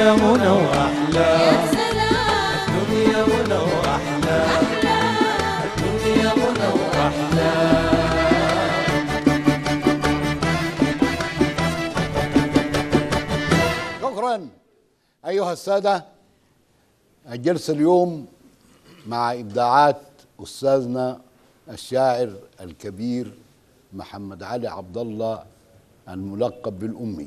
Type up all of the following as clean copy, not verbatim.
الدنيا منى وأحلى، يا سلام الدنيا منى وأحلى، الدنيا منى وأحلى. شكرا أيها السادة. الجلسة اليوم مع إبداعات أستاذنا الشاعر الكبير محمد علي عبد الله الملقب بالأمي.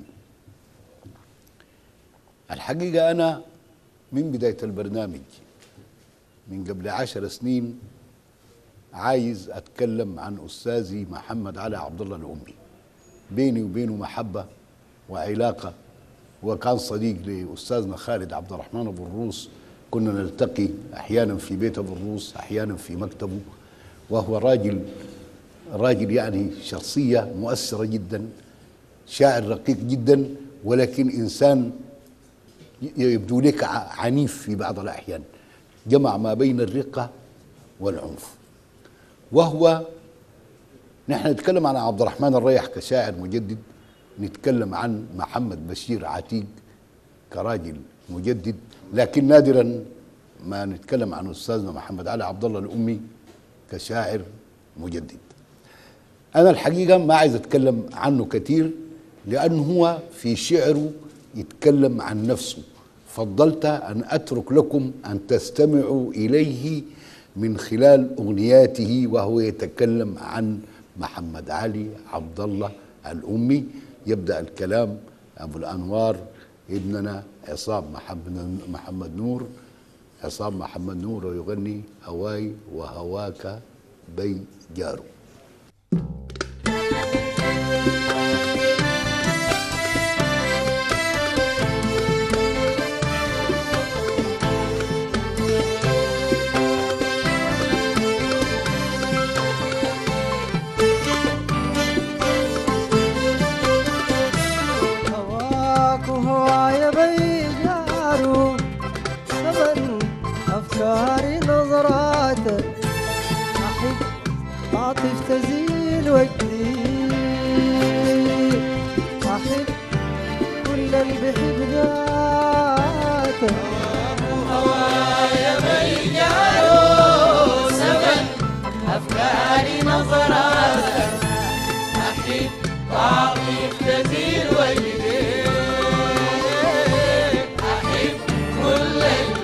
الحقيقة أنا من بداية البرنامج من قبل 10 سنين عايز أتكلم عن أستاذي محمد علي عبد الله الأمي. بيني وبينه محبة وعلاقة، وكان صديق لأستاذنا خالد عبد الرحمن أبو الروس، كنا نلتقي أحيانا في بيت أبو الروس أحيانا في مكتبه، وهو راجل يعني شخصية مؤثرة جدا، شاعر رقيق جدا، ولكن إنسان يبدو لك عنيف في بعض الأحيان، جمع ما بين الرقة والعنف. وهو نحن نتكلم عن عبد الرحمن الريح كشاعر مجدد، نتكلم عن محمد بشير عتيق كراجل مجدد، لكن نادرا ما نتكلم عن أستاذنا محمد علي عبد الله الأمي كشاعر مجدد. أنا الحقيقة ما عايز أتكلم عنه كثير، لأنه هو في شعره يتكلم عن نفسه. فضلت أن أترك لكم أن تستمعوا إليه من خلال أغنياته وهو يتكلم عن محمد علي عبد الله الأمي. يبدأ الكلام أبو الأنوار ابننا عصام محمد نور، عصام محمد نور، ويغني هواي وهواك بي جارو. أفكاري نظراتك أحب عاطف تزيل وجدي، أحب كل اللي بحب ذاتك. هوايا بيجارو سبن أفكاري نظراتك، أحب عاطف تزيل وجدي، أحب كل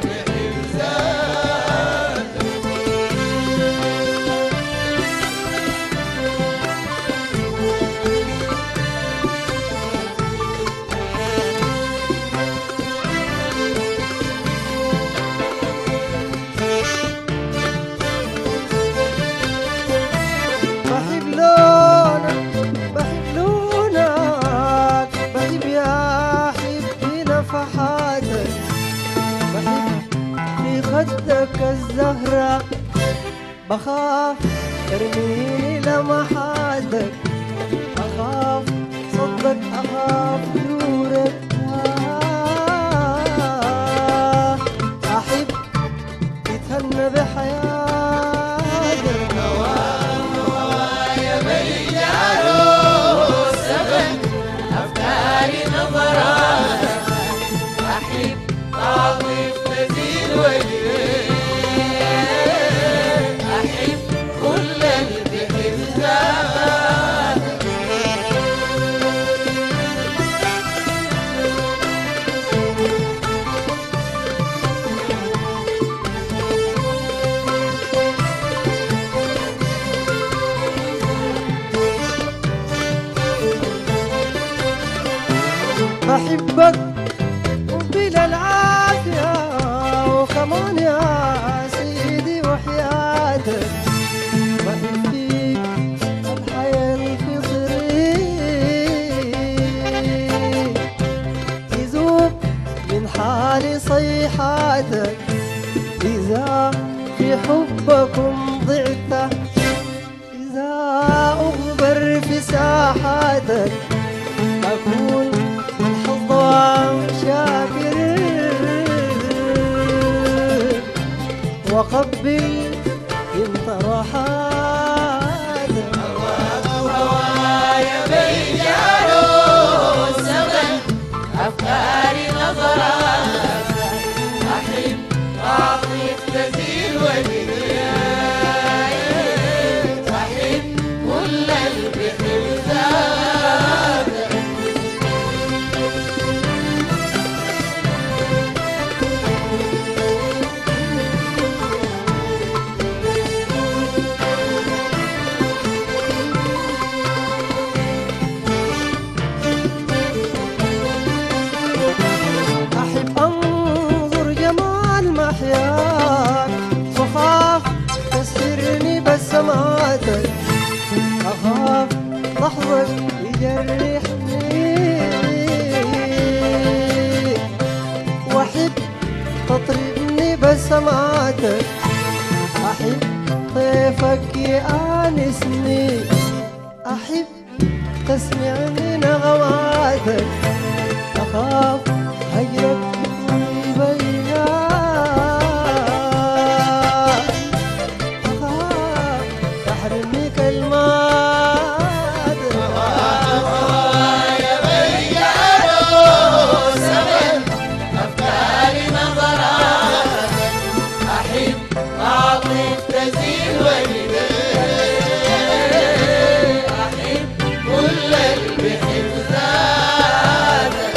خدك الزهرة، بخاف ترميني لمحاتك، أخاف صدق أخاف نورك، أحب تتهنى بحياتك. هوايا بيجارو سبن أفكاري نظراتك، أحب عاطف تزيد وجهي، أحب كل اللي بحب ذاتك. بحبك وبلا العافية، وكمان يا سيدي وحياتك بحب فيك الحياة الفطرية، تذوب من حالي صيحاتك، إذا في حبكم ضعت، إذا أغبر في ساحاتك، أكون شاكر وقبل انت راحاتك. هوايا بيجارو سبن أفكاري نظراتك، تطربني بسماتك، أحب طيفك يآنسني، أحب تسمعني نغماتك، أخاف هجرك يبين، أخاف تحرمني كلماتك. يا بيارو سبن أفكاري نظراتك، أحب أعطيك تزيل وجدك، أحب كل اللي بحب ذاتك.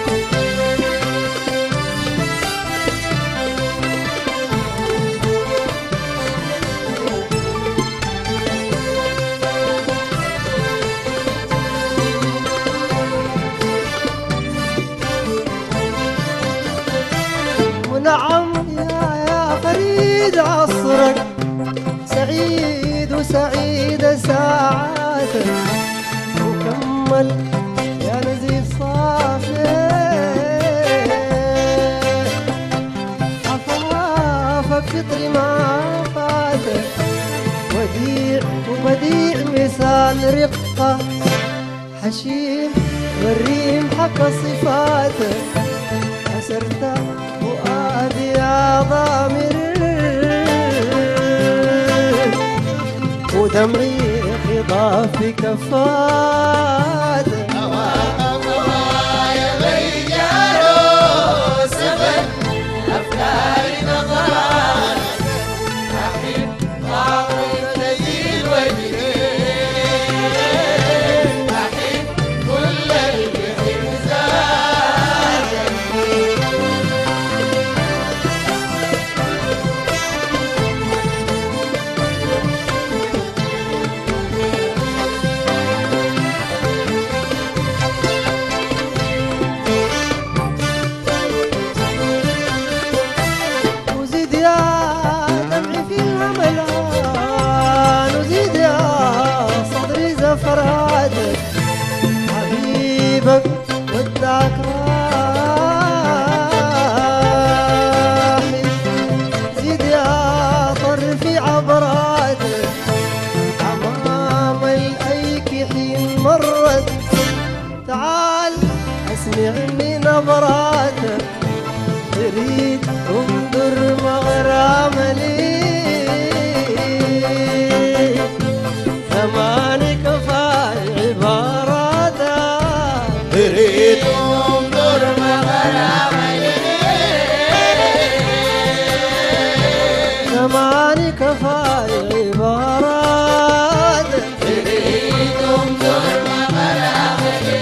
ونعم يا فريد عصرك، سعيد وسعيد ساعاتك، وكمل يا نزيف صافي عفافك فطري ما فاتك، وديع وبديع مثال رقة، حشيم والريم حكى صفاتك، أسرت فؤادي يا ضامر، ودمعي خضاف كفاتك. يا بيارو سبن أفكاري نظراتك، أحب أعطيك تزيل وجدك، أحب كل اللي بحب ذاتك. وزيد يا دمعي في الهملان، وزيد يا صدري زفراتك، حبيبك ودعك راحي، زيد يا طرفي عبراتك، أمام الأيك حين مرت، تعال اسمعني نبراتك، تريد انظر مغرام لي، زمانك فاي عباراتك، تريد انظر مغرام زمانك فاي عباراتك، تريد انظر مغرام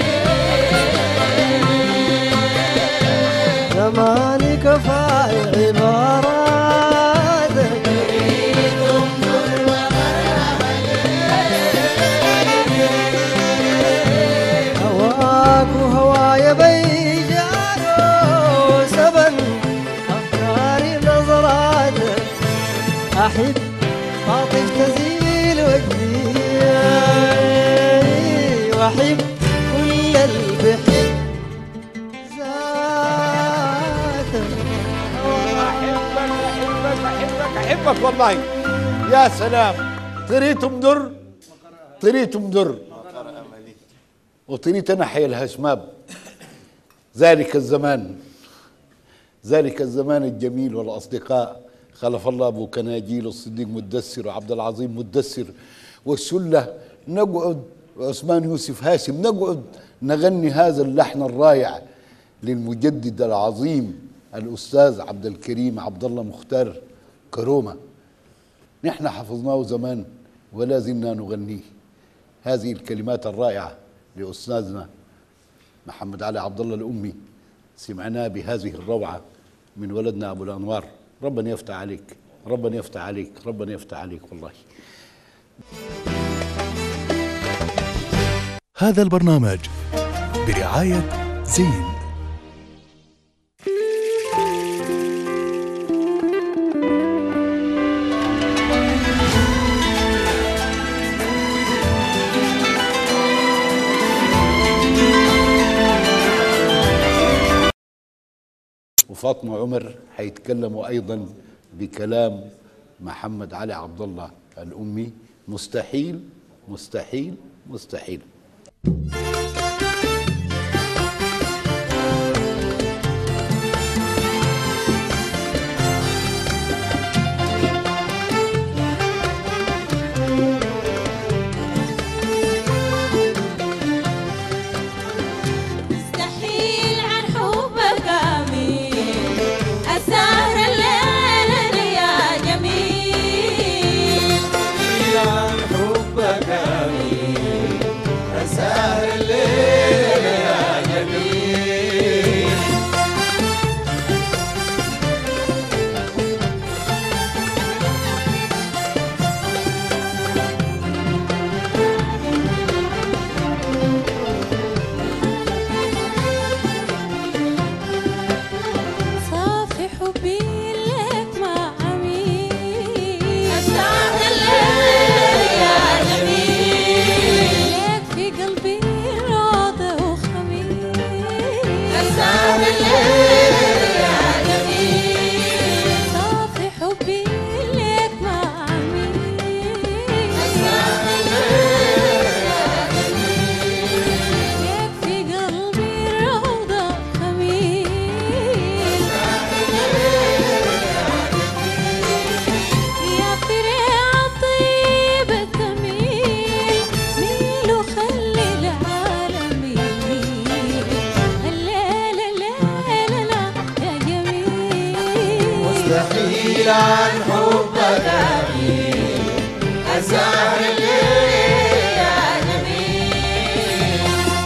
زمانك فاي عباراتك، تريد انظر مغرام هواك وهوايا بيجارو سبن أفكاري نظراتك، أحب أعطيك تزيل وجدي، وأحب كل اللي بحب ذاتك. احبك والله. يا سلام، طريتم در، طريتم در، وطريت انا حي الهشماب. ذلك الزمان، ذلك الزمان الجميل والاصدقاء، خلف الله ابو كناجيل والصديق مدثر وعبد العظيم مدثر والشله، نقعد وعثمان يوسف هاشم، نقعد نغني هذا اللحن الرائع للمجدد العظيم الاستاذ عبد الكريم عبد الله مختار كرومه. نحن حفظناه زمان ولا زلنا نغنيه. هذه الكلمات الرائعه لاستاذنا محمد علي عبد الله الامي، سمعناه بهذه الروعه من ولدنا ابو الانوار. ربنا يفتح عليك، ربنا يفتح عليك، ربنا يفتح عليك والله. هذا البرنامج برعاية زين. وفاطمة عمر هيتكلموا أيضا بكلام محمد علي عبد الله الأمي. مستحيل مستحيل مستحيل. مستحيل عن حبك أميل أسهر الليل يا جميل.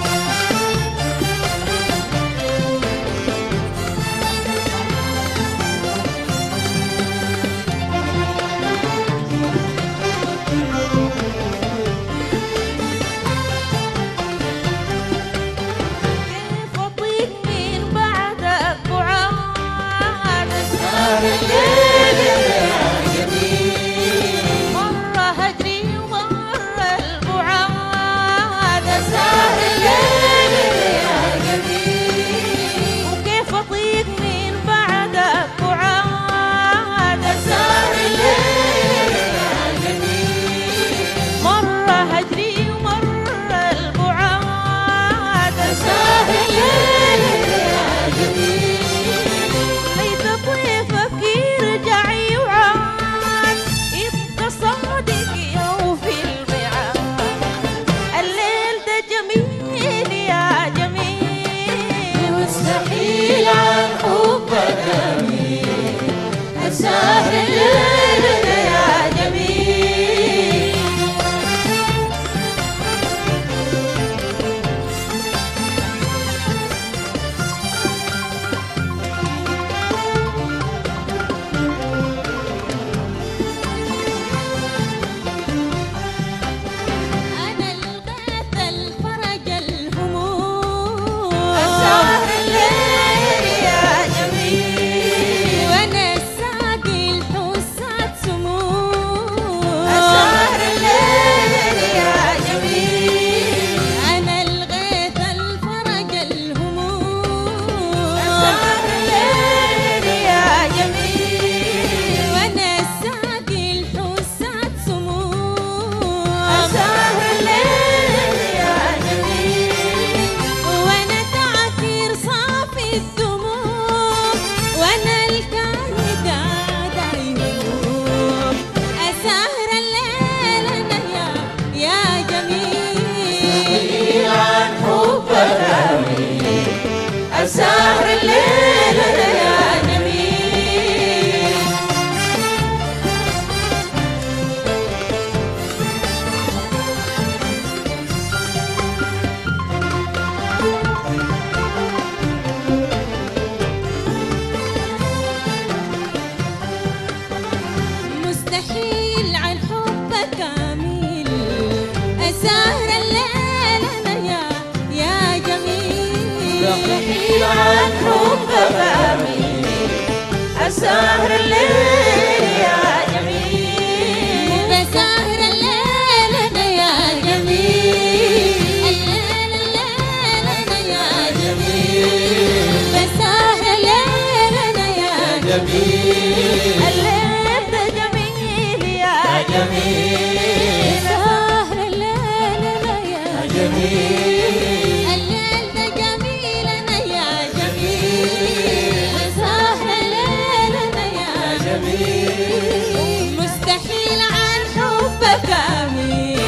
كيف أطيق من بعدك بعاد أسهر الليل يا جميل. مرة هجري ومرة البعاد أسهر الليل يا جميل. وكيف أطيق من بعدك بعاد أسهر الليل يا جميل. مرة هجري ومرة البعاد أسهر الليل يا جميل. ليت طيفك يرجع يوعد يبقى صادق يوفي الميعاد. الليل ده جميل يا جميل. مستحيل عن حبك أميل أسهر الليل يا جميل. أنا الغاث الفرج الهموم أسهر الليل يا جميل. وأنا الساقي الحسات سموم أسهر الليل يا جميل. أنا الغيث الفرج الهموم أسهر الليل يا جميل. وأنا الساقي الحسات سموم أسهر الليل يا جميل. وأنا تعكير صافي الدموع وأنا الكاهي قاعد عيون أسهر الليل أنا يا مستحيل جميل. عن حبك أميل أسهر الليل يا جميل. مستحيل عن حبك أميل أسهر الليل أنا يا جميل. مستحيل عن حبك أميل أسهر الليل يا جميل. بسهر الليل أنا يا جميل. الليل أنا يا جميل. بسهر الليل جميل الليل ده جميل يا جميل سهر الليلنا يا جميل الليل ده جميل أنا يا جميل سهر الليلنا يا جميل مستحيل عن حبك أميل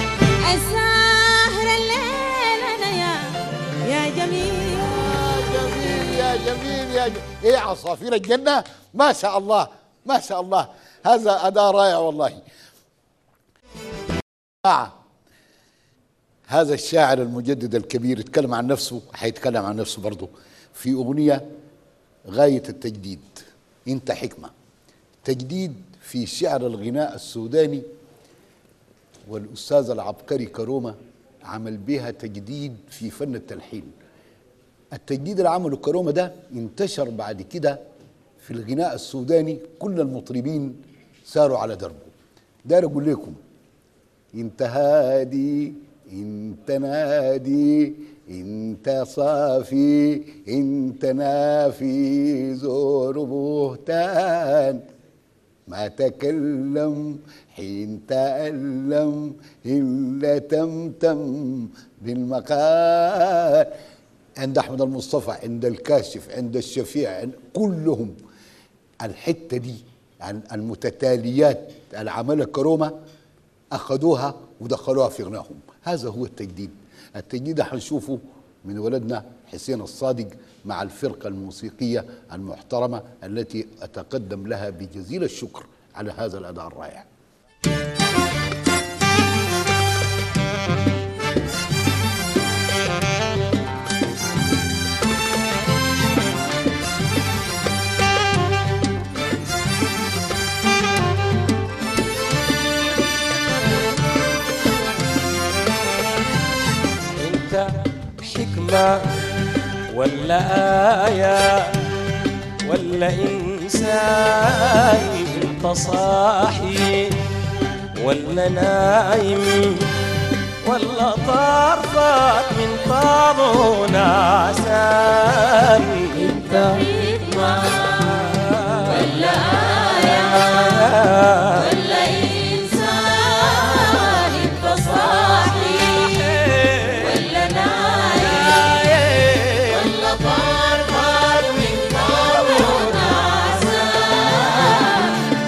السهر الليلنا يا جميل يا جميل يا جميل. ايه عصافير الجنة، ما شاء الله ما شاء الله، هذا أداء رائع والله. هذا الشاعر المجدد الكبير يتكلم عن نفسه، حيتكلم عن نفسه برضه في أغنية غاية التجديد. انت حكمة تجديد في شعر الغناء السوداني، والأستاذ العبقري كرومة عمل بها تجديد في فن التلحين. التجديد اللي عمله كرومة ده انتشر بعد كده في الغناء السوداني، كل المطربين ساروا على دربه. داير اقول لكم انت هادي، انت نادي، انت صافي، انت نافي، زور بهتان، ما تكلم حين تألم إلا تمتم بالمقال. عند أحمد المصطفى، عند الكاشف، عند الشفيع، كلهم الحتة دي عن المتتاليات العمل كرومة أخذوها ودخلوها في غناهم. هذا هو التجديد. التجديد حنشوفه من ولدنا حسين الصادق مع الفرقة الموسيقية المحترمة التي أتقدم لها بجزيل الشكر على هذا الأداء الرائع. انت حكمة ولا آية ولا إنسان، انت صاحي ولا نايم ولا طرفك من طابو نعسان. انت حكمة ولا آية ولا إنسان، انت صاحي ولا نايم ولا طرفك من طابو نعسان.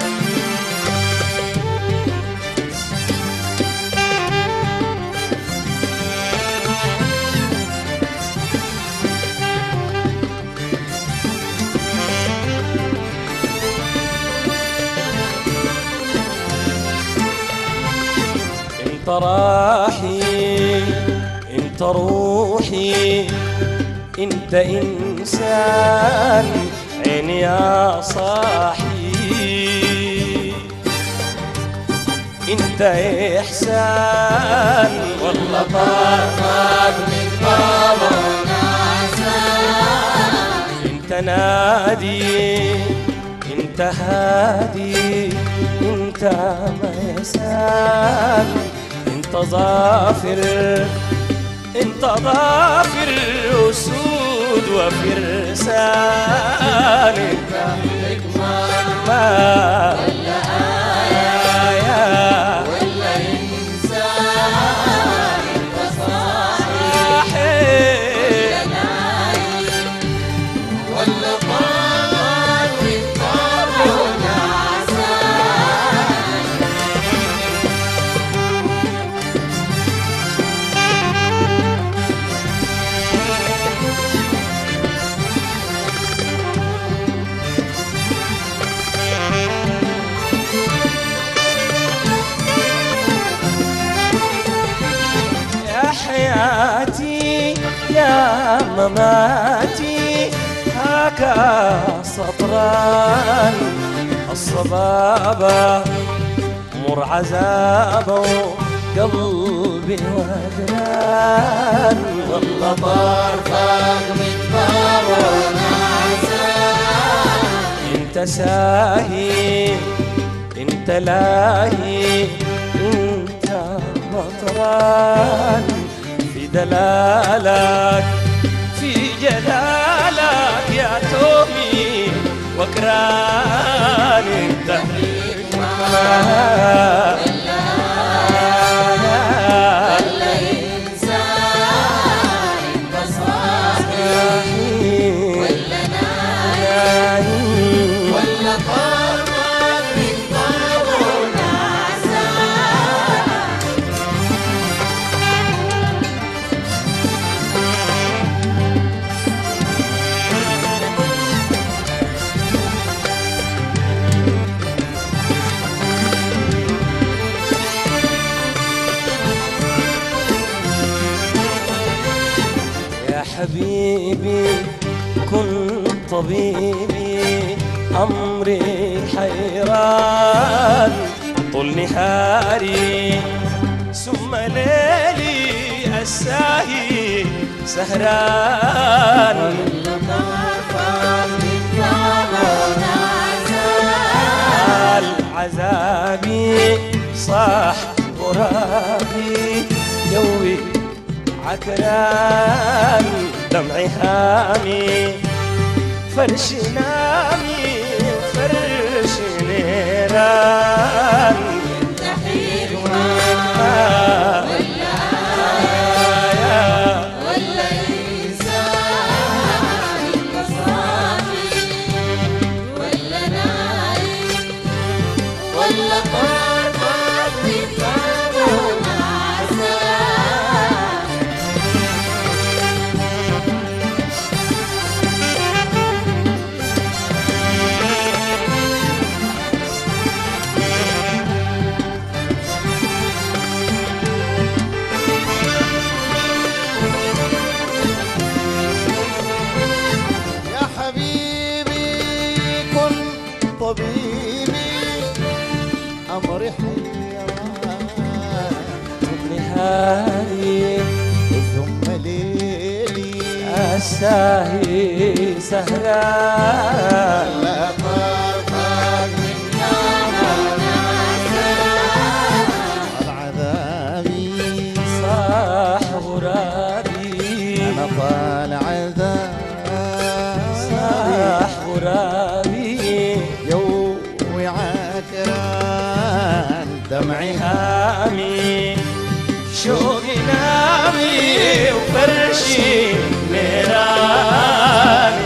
انت راحي انت روحي انت انسان عيني يا صاحي، انت احسان والله طرفك من طابو نعسان. انت نادي انت هادي انت ميسان، انت ظافر انت ظافر اسود وفرسان. انت حكمة ولا آية ولا إنسان، انت صاحي ولا نايم ولا طار من طابو نعسان. يا حياتي يا مماتي هاكا سطران، الصبابة مر عذابه قلبي ودران. والله طرفك من طابو نعسان، انت ساهي انت لاهي انت بطران، في دلالك في جلالك يا تومي وكرة سهران انت حبيبي كن طبيبي أمري حيران طول نهاري ثم ليلي الساهي سهران عذابي صاح غرابي جوي عكران دمعي هامي فرش نامي فرش نيران ينتحي ولا إنسان صافي ولا نايم ولا طارق بطارق طبيبي أمري حيران نهاري ثم ليلي الساهي سهران لا طرفك من نارنا العذابي صاح غرابي أنا طال عذاب صاح غرابي يومي عكران دمعي هامي شوقي نامي وفرشي نيران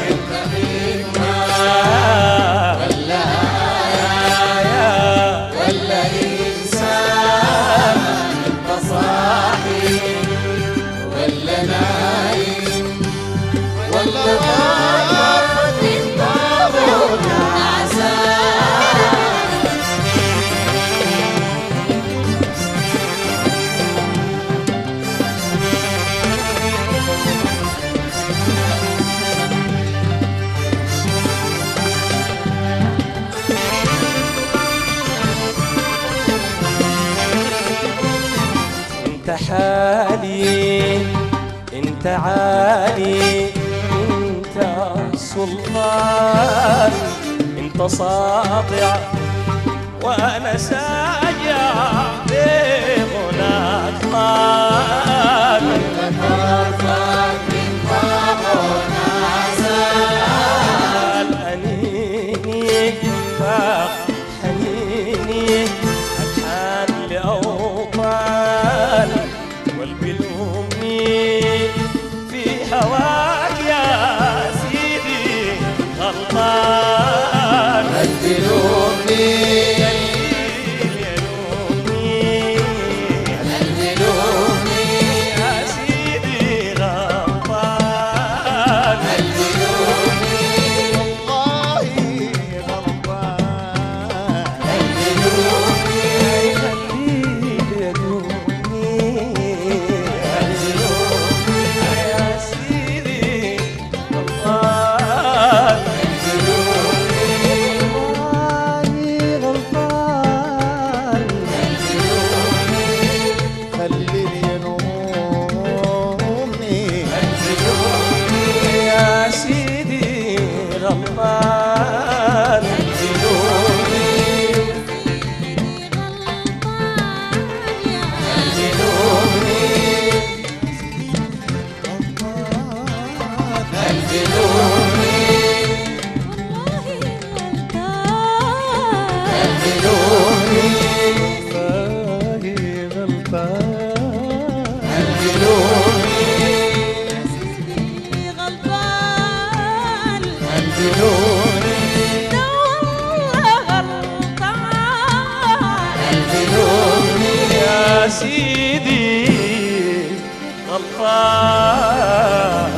ولا إنسان صاحي ولا نايم ولا طارق بطارق انت حالي انت عالي انت سلطان انت ساطع وانا ساجع بغناك طال أنيني فاق حنيني ألحان لأوطان قلبي الأمي في هواك يا سيدي غلطان قلبي الأمي تلومي يا سيدي غلطان.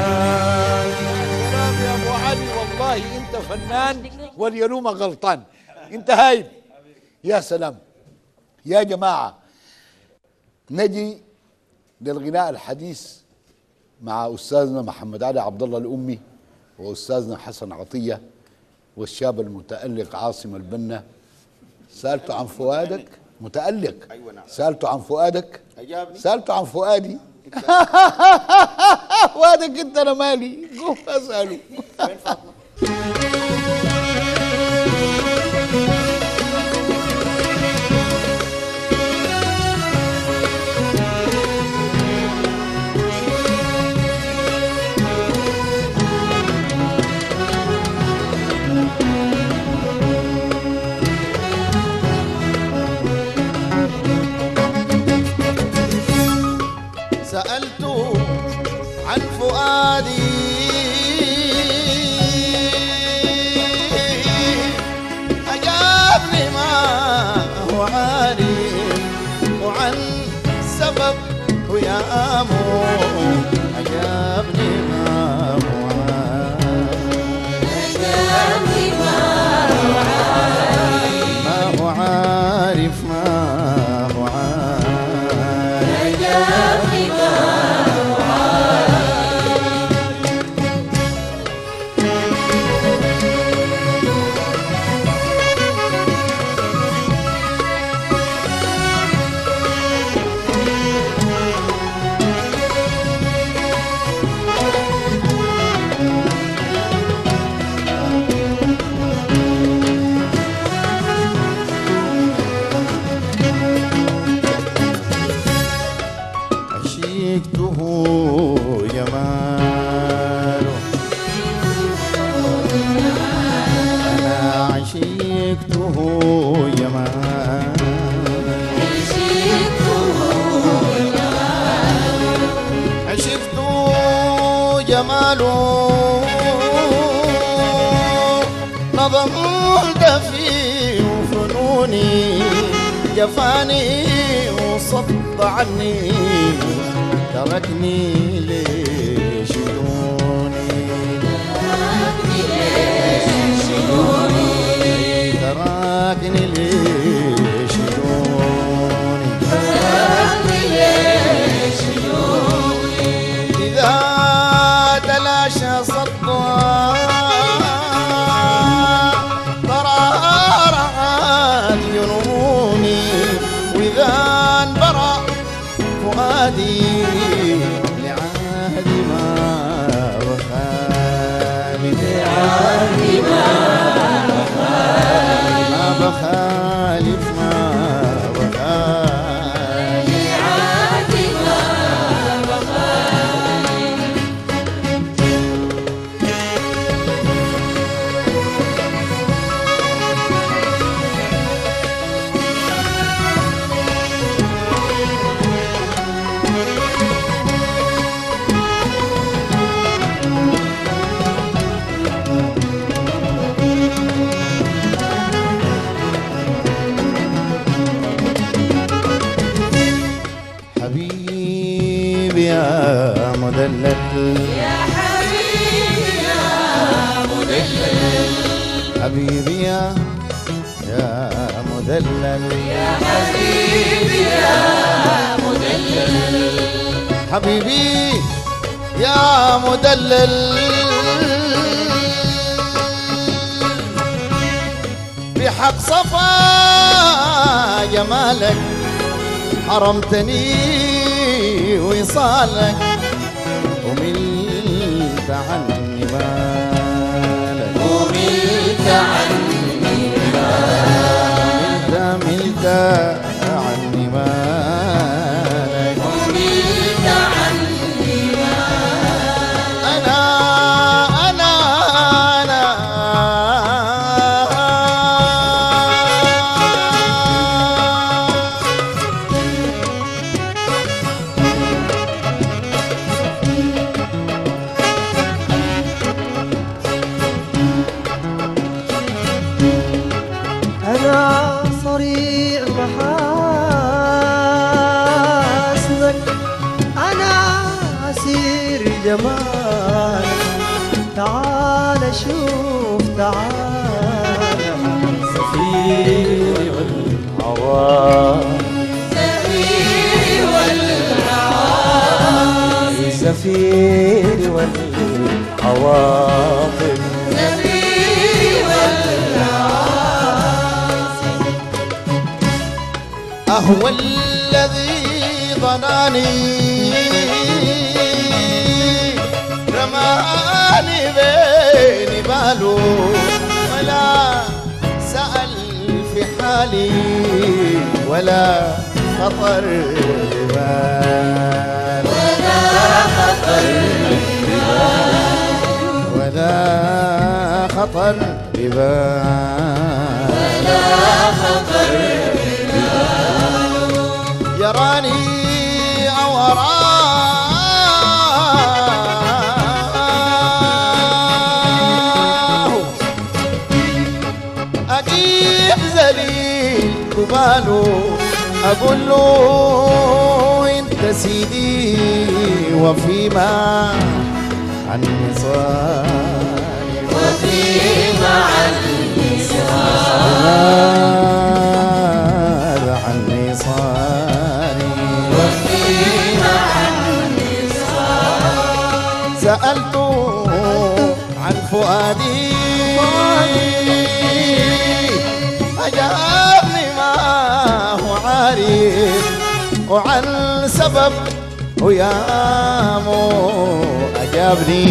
سلام يا ابو علي، والله انت فنان واليلومه غلطان، انت هايب. يا سلام يا جماعه. نجي للغناء الحديث مع استاذنا محمد علي عبد الله الامي واستاذنا حسن عطيه والشاب المتالق عاصم البنا. سالته عن فؤادك متالق. أيوة نعم. سالته عن فؤادك أجابني. سالته عن فؤادي فؤادك انت، انا مالي، قوم اساله. وين فاطمة؟ سألت عن فؤادي أجابني ما هو عارف، وعن سبب هيامه أجابني ما هو عارف، ما هو عارف، ما هو عارف. عشقته جماله، أنا عشقته جماله، عشقته جماله، نظمت فيه فنوني، جفاني وصد عني، تركني لشجوني، تركني لشجوني، إذا تلاشى صدها ضرارعت جنوني، وإذا انبرى فؤادي لعهد ما بخالف، ما بخالف، ما بخالف. حبيبي يا مدلل، يا حبيبي يا مدلل، حبيبي يا مدلل، يا حبيبي يا مدلل، حبيبي يا مدلل، بحق صفا جمالك حرمتني وصالك، وملت عني مالك، وملت عني مالك، ملت عني مالك، وملت عني مالك. أنا جمالك تعال شوف تعال سفير والعوام سفير والعواصف سفير والعواطف سفير والعواصف أهو الذي ظناني رماني بين باله ولا سأل في حالي ولا خطر ببال ولا خطر ولا خطر ببال ولا خطر يراني أو أراه أجيب ذليل قباله أقول له أنت سيدي وفيما عني صاني وفيما عني عني صاني وفيما عني سألت عن فؤادي أجابني ما هو عارف وعن سبب ويامو أجابني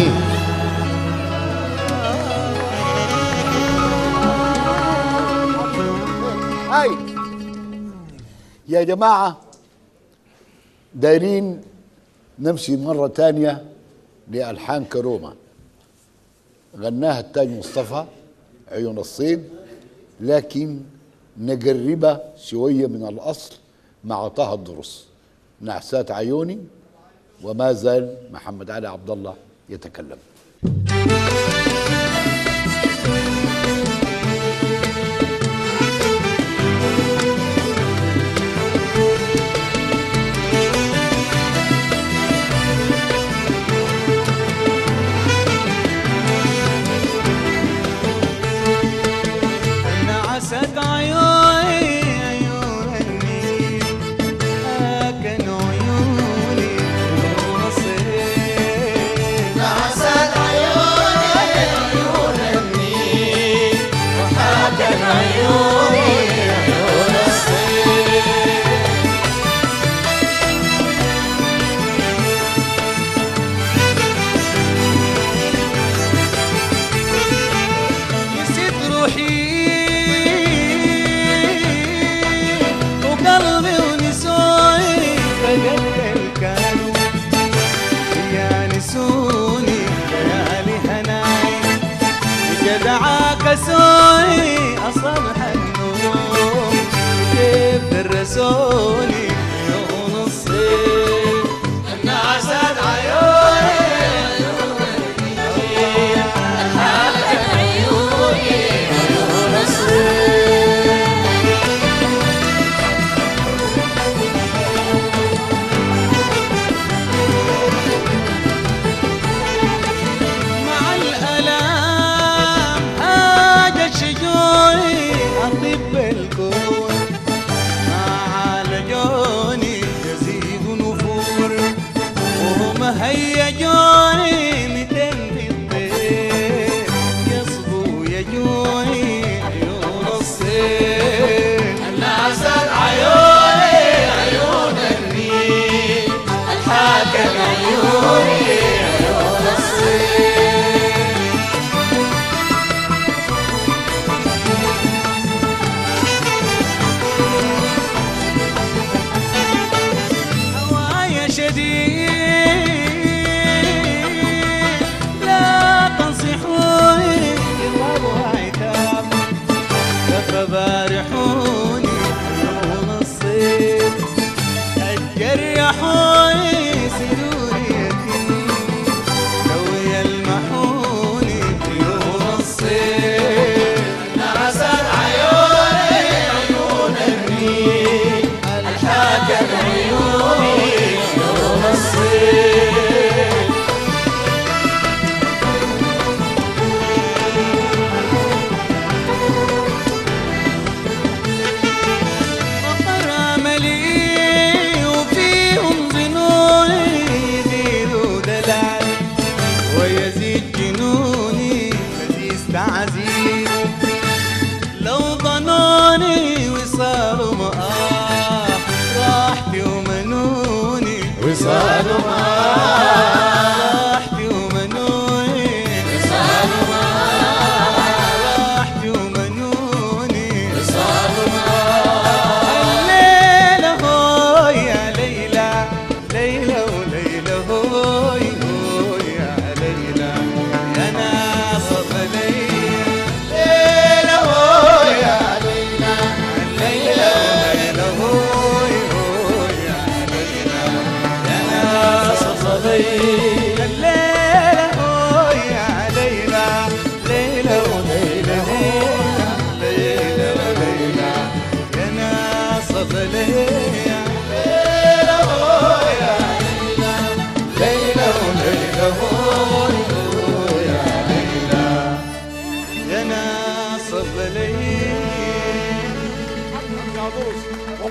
هاي يا جماعة دايرين نمشي مرة تانية لألحان كرومة غناها التاج مصطفى عيون الصيد، لكن نقربها شوية من الأصل مع طه الدرس نعسات عيوني، وما زال محمد علي عبد الله يتكلم. نعست عيوني عيون النيل كان عيوني عيون الصيد نعست عيوني عيون النيل وحاكن عيوني عيون الصيد نسيت روحي وقلبي ونسوني فقد كانوا يانسوني ليالي هناي جدعاك سوني أصبح النوم كيف درسوني عيون الصيف نعست عيوني عيون النيل حاكن عيوني عيون الصيد مع الألام هاجت شجوني أطيب الكون مع الجوع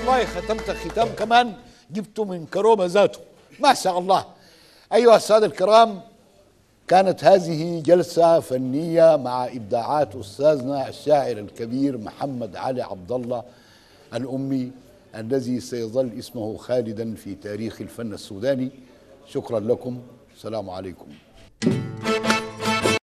والله ختمت ختام كمان جبته من كرومة ذاته، ما شاء الله. أيها السادة الكرام، كانت هذه جلسة فنية مع إبداعات أستاذنا الشاعر الكبير محمد علي عبد الله الأمي، الذي سيظل اسمه خالدا في تاريخ الفن السوداني. شكرا لكم، السلام عليكم.